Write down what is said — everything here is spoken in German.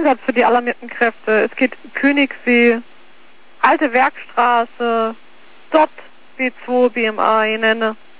Einsatz für die alarmierten Kräfte. Es geht Königssee, Alte Werkstraße, Dott, B2, BMA, nenne.